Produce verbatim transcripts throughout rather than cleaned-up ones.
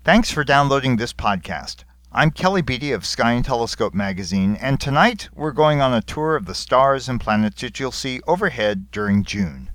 Thanks for downloading this podcast. I'm Kelly Beatty of Sky and Telescope magazine, and tonight we're going on a tour of the stars and planets that you'll see overhead during June.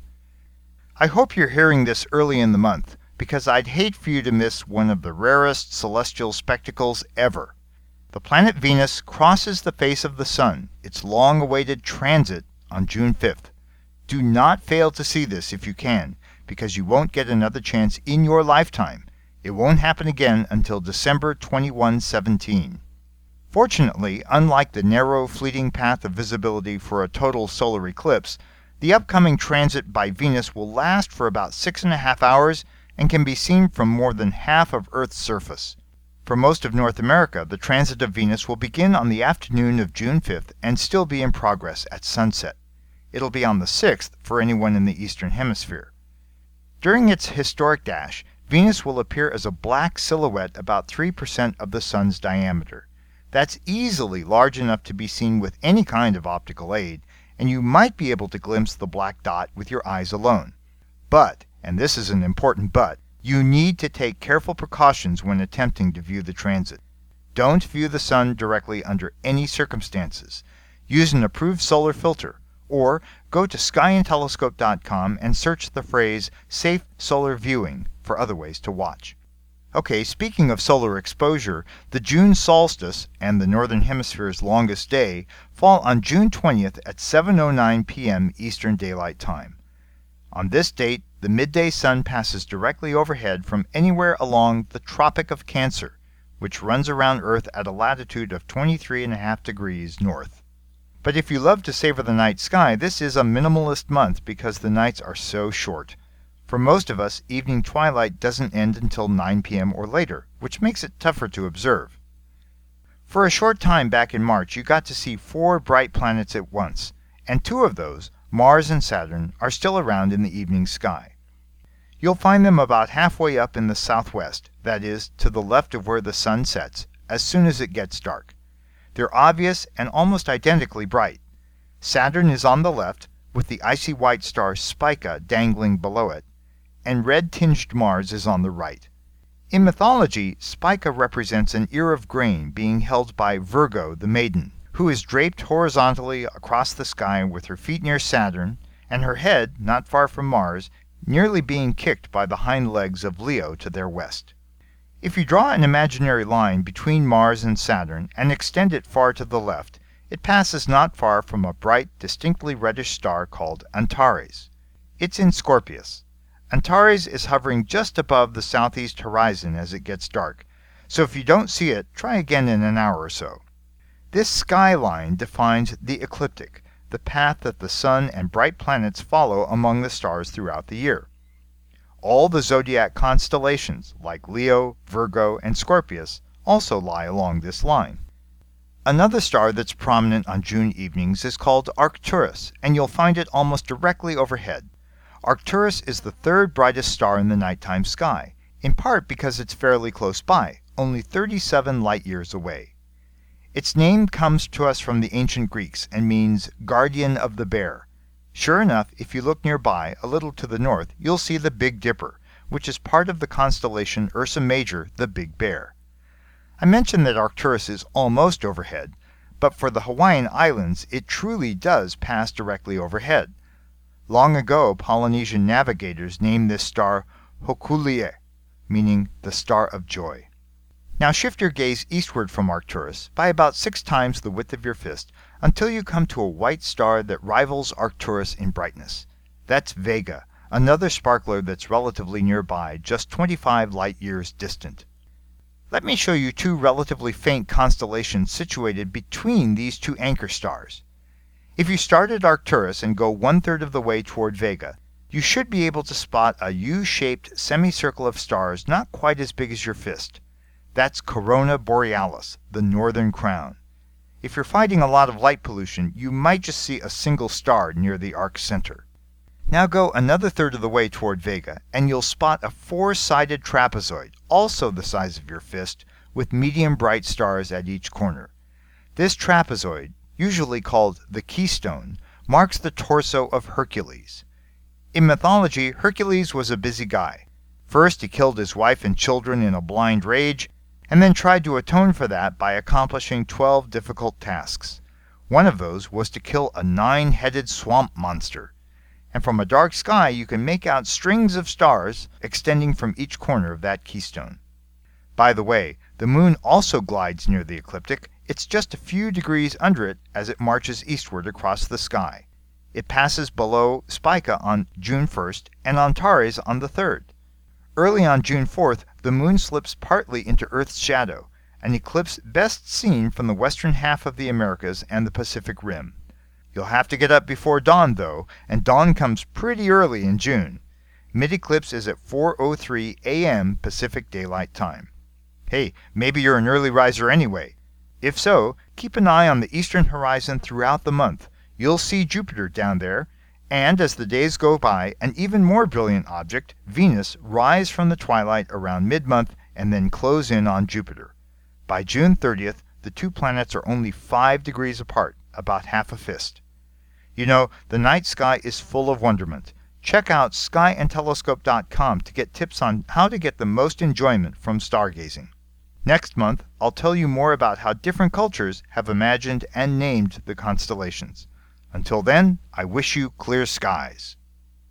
I hope you're hearing this early in the month, because I'd hate for you to miss one of the rarest celestial spectacles ever. The planet Venus crosses the face of the Sun, its long-awaited transit, on June fifth. Do not fail to see this if you can, because you won't get another chance in your lifetime. It won't happen again until December twenty-first, seventeen. Fortunately, unlike the narrow, fleeting path of visibility for a total solar eclipse, the upcoming transit by Venus will last for about six and a half hours and can be seen from more than half of Earth's surface. For most of North America, the transit of Venus will begin on the afternoon of June fifth and still be in progress at sunset. It'll be on the sixth for anyone in the Eastern Hemisphere. During its historic dash, Venus will appear as a black silhouette about three percent of the Sun's diameter. That's easily large enough to be seen with any kind of optical aid, and you might be able to glimpse the black dot with your eyes alone. But, and this is an important but, you need to take careful precautions when attempting to view the transit. Don't view the Sun directly under any circumstances. Use an approved solar filter, or go to sky and telescope dot com and search the phrase Safe Solar Viewing for other ways to watch. Okay, speaking of solar exposure, the June solstice and the Northern Hemisphere's longest day fall on June twentieth at seven oh nine p.m. Eastern Daylight Time. On this date, the midday sun passes directly overhead from anywhere along the Tropic of Cancer, which runs around Earth at a latitude of twenty-three and a half degrees north. But if you love to savor the night sky, this is a minimalist month because the nights are so short. For most of us, evening twilight doesn't end until nine p.m. or later, which makes it tougher to observe. For a short time back in March, you got to see four bright planets at once, and two of those, Mars and Saturn, are still around in the evening sky. You'll find them about halfway up in the southwest, that is, to the left of where the sun sets, as soon as it gets dark. They're obvious and almost identically bright. Saturn is on the left, with the icy white star Spica dangling below it, and red-tinged Mars is on the right. In mythology, Spica represents an ear of grain being held by Virgo the maiden, who is draped horizontally across the sky with her feet near Saturn, and her head, not far from Mars, nearly being kicked by the hind legs of Leo to their west. If you draw an imaginary line between Mars and Saturn and extend it far to the left, it passes not far from a bright, distinctly reddish star called Antares. It's in Scorpius. Antares is hovering just above the southeast horizon as it gets dark, so if you don't see it, try again in an hour or so. This skyline defines the ecliptic, the path that the sun and bright planets follow among the stars throughout the year. All the zodiac constellations, like Leo, Virgo, and Scorpius, also lie along this line. Another star that's prominent on June evenings is called Arcturus, and you'll find it almost directly overhead. Arcturus is the third brightest star in the nighttime sky, in part because it's fairly close by, only thirty-seven light-years away. Its name comes to us from the ancient Greeks and means guardian of the bear. Sure enough, if you look nearby, a little to the north, you'll see the Big Dipper, which is part of the constellation Ursa Major, the Big Bear. I mentioned that Arcturus is almost overhead, but for the Hawaiian Islands, it truly does pass directly overhead. Long ago, Polynesian navigators named this star Hokule'a, meaning the Star of Joy. Now shift your gaze eastward from Arcturus by about six times the width of your fist until you come to a white star that rivals Arcturus in brightness. That's Vega, another sparkler that's relatively nearby, just twenty-five light-years distant. Let me show you two relatively faint constellations situated between these two anchor stars. If you start at Arcturus and go one-third of the way toward Vega, you should be able to spot a U-shaped semicircle of stars not quite as big as your fist. That's Corona Borealis, the Northern Crown. If you're fighting a lot of light pollution, you might just see a single star near the arc's center. Now go another third of the way toward Vega, and you'll spot a four-sided trapezoid, also the size of your fist, with medium bright stars at each corner. This trapezoid, usually called the keystone, marks the torso of Hercules. In mythology, Hercules was a busy guy. First, he killed his wife and children in a blind rage, and then tried to atone for that by accomplishing twelve difficult tasks. One of those was to kill a nine-headed swamp monster. And from a dark sky you can make out strings of stars extending from each corner of that keystone. By the way, the moon also glides near the ecliptic. It's just a few degrees under it as it marches eastward across the sky. It passes below Spica on June first and Antares on the third. Early on June fourth, the moon slips partly into Earth's shadow, an eclipse best seen from the western half of the Americas and the Pacific Rim. You'll have to get up before dawn, though, and dawn comes pretty early in June. Mid-eclipse is at four oh three a m Pacific Daylight Time. Hey, maybe you're an early riser anyway. If so, keep an eye on the eastern horizon throughout the month. You'll see Jupiter down there, and as the days go by, an even more brilliant object, Venus, rise from the twilight around mid-month and then close in on Jupiter. By June thirtieth, the two planets are only five degrees apart, about half a fist. You know, the night sky is full of wonderment. Check out sky and telescope dot com to get tips on how to get the most enjoyment from stargazing. Next month, I'll tell you more about how different cultures have imagined and named the constellations. Until then, I wish you clear skies.